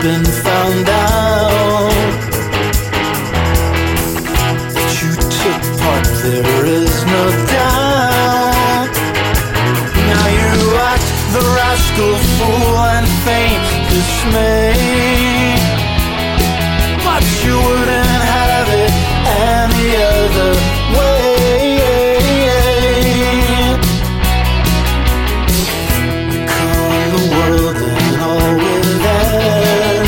been found out that you took part, there is no doubt. Now you act the rascal, fool, and feign dismay, but you wouldn't have it any other way. You calm the world and all within,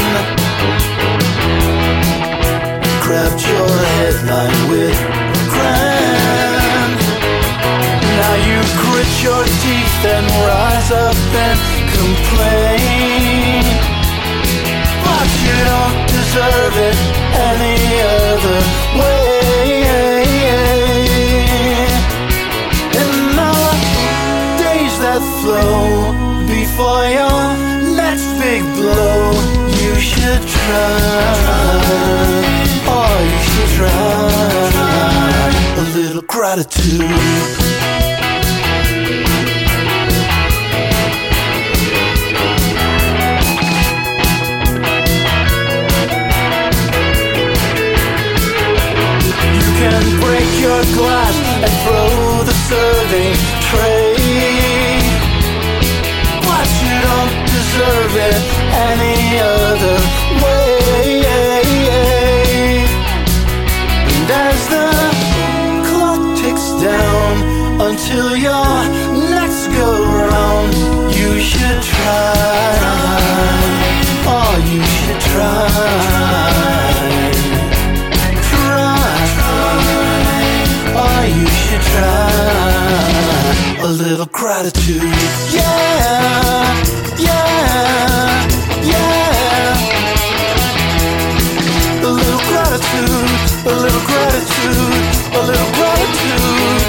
grabbed your headline with grand. Now you grit your teeth and rise up and complain, but you don't deserve it any other way. In the days that flow before your next big blow, you should try, oh, you should try a little gratitude. Break your glass and throw the serving tray, but you don't deserve it any other way. And as the clock ticks down until your next go round, you should try, oh, you should try. Oh, you should try a little gratitude. Yeah, yeah, yeah. A little gratitude, a little gratitude, a little gratitude.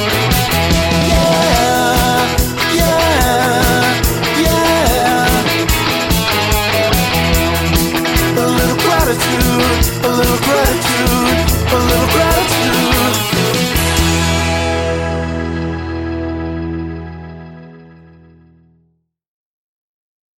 Yeah, yeah, yeah. A little gratitude, a little gratitude.